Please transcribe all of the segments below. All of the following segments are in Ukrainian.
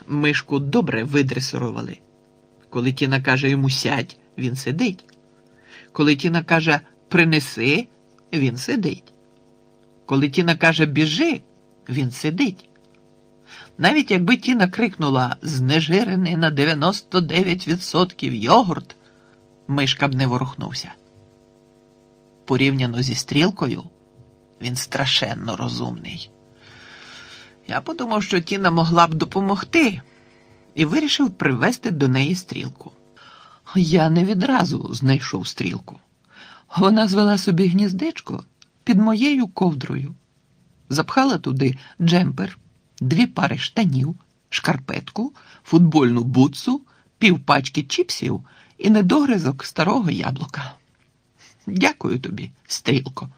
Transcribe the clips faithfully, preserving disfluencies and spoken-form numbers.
Мишку добре видресирували. Коли Тіна каже йому «сядь», він сидить. Коли Тіна каже «принеси», він сидить. Коли Тіна каже «біжи», він сидить. Навіть якби Тіна крикнула «знежирений на дев'яносто дев'ять відсотків йогурт», Мишка б не ворухнувся. Порівняно зі Стрілкою, він страшенно розумний. Я подумав, що Тіна могла б допомогти, і вирішив привезти до неї Стрілку. Я не відразу знайшов Стрілку. Вона звела собі гніздечко під моєю ковдрою. Запхала туди джемпер, дві пари штанів, шкарпетку, футбольну бутсу, півпачки чіпсів і недогризок старого яблука. Дякую тобі, Стрілко.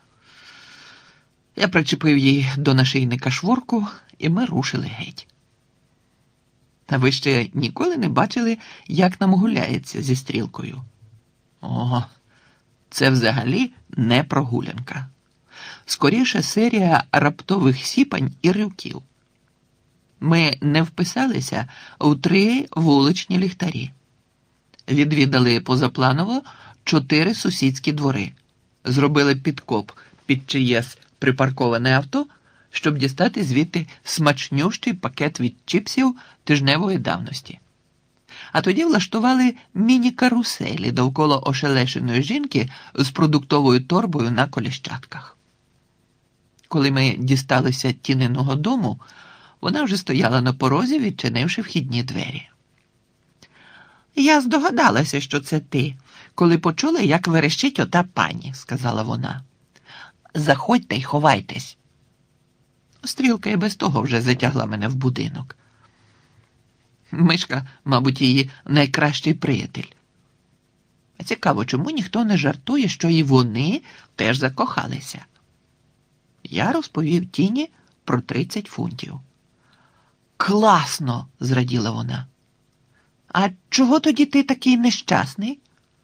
Я причепив їй до нашийника шворку, і ми рушили геть. А ви ще ніколи не бачили, як нам гуляється зі Стрілкою? Ого, це взагалі не прогулянка. Скоріше серія раптових сіпань і ривків. Ми не вписалися у три вуличні ліхтарі. Відвідали позапланово чотири сусідські двори. Зробили підкоп під чиєсь припарковане авто, щоб дістати звідти смачнющий пакет від чіпсів тижневої давності. А тоді влаштували міні-каруселі довкола ошелешеної жінки з продуктовою торбою на коліщатках. Коли ми дісталися Тіниного дому, вона вже стояла на порозі, відчинивши вхідні двері. «Я здогадалася, що це ти, коли почула, як верещить ота пані», – сказала вона. «Заходьте й ховайтесь». Стрілка і без того вже затягла мене в будинок. Мишка, мабуть, її найкращий приятель. Цікаво, чому ніхто не жартує, що і вони теж закохалися. Я розповів Тіні про тридцять фунтів. «Класно!» – зраділа вона. «А чого тоді ти такий нещасний?»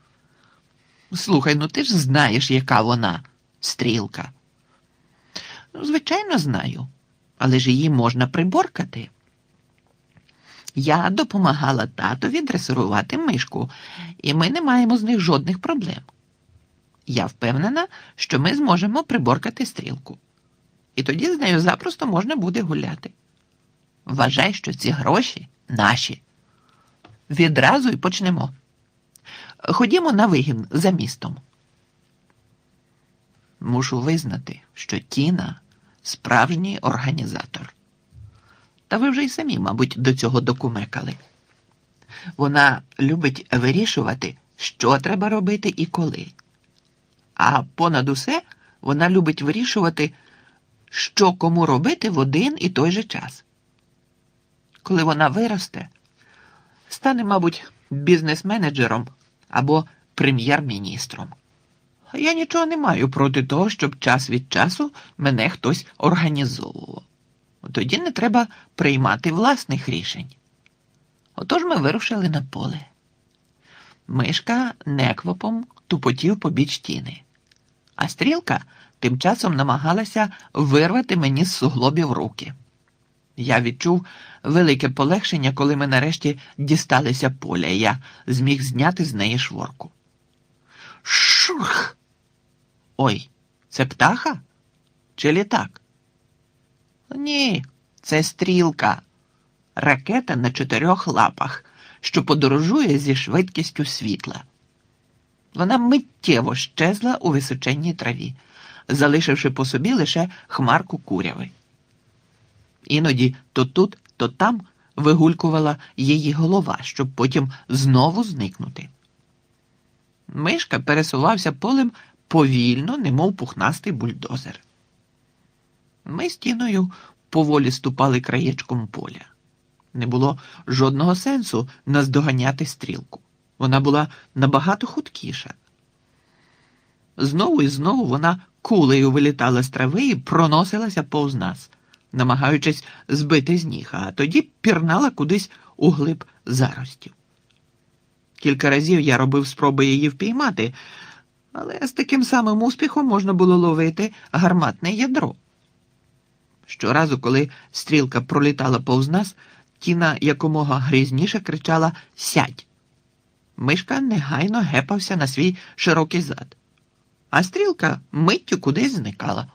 «Слухай, ну ти ж знаєш, яка вона, Стрілка». «Ну, звичайно, знаю, але ж її можна приборкати». Я допомагала татові дресирувати Мишку, і ми не маємо з них жодних проблем. Я впевнена, що ми зможемо приборкати Стрілку. І тоді з нею запросто можна буде гуляти. Вважай, що ці гроші наші. Відразу й почнемо. Ходімо на вигін за містом. Мушу визнати, що Тіна – справжній організатор. Та ви вже й самі, мабуть, до цього докумекали. Вона любить вирішувати, що треба робити і коли. А понад усе вона любить вирішувати, що кому робити в один і той же час. Коли вона виросте, стане, мабуть, бізнес-менеджером або прем'єр-міністром. Я нічого не маю проти того, щоб час від часу мене хтось організовував. Тоді не треба приймати власних рішень. Отож ми вирушили на поле. Мишка неквапом тупотів побіч Тіни, а Стрілка тим часом намагалася вирвати мені з суглобів руки. Я відчув велике полегшення, коли ми нарешті дісталися поля, і я зміг зняти з неї шворку. Шурх! Ой, це птаха? Чи літак? Ні, це Стрілка. Ракета на чотирьох лапах, що подорожує зі швидкістю світла. Вона миттєво щезла у височенній траві, залишивши по собі лише хмарку куряви. Іноді то тут, то там вигулькувала її голова, щоб потім знову зникнути. Мишка пересувався полем повільно, немов пухнастий бульдозер. Ми з Тіною поволі ступали краєчком поля. Не було жодного сенсу наздоганяти Стрілку. Вона була набагато худкіша. Знову і знову вона кулею вилітала з трави і проносилася повз нас, намагаючись збити з ніг, а тоді пірнала кудись у глиб заростів. Кілька разів я робив спроби її впіймати, але з таким самим успіхом можна було ловити гарматне ядро. Щоразу, коли Стрілка пролітала повз нас, Тіна якомога грізніше кричала «Сядь!». Мишка негайно гепався на свій широкий зад, а стрілка миттю кудись зникала.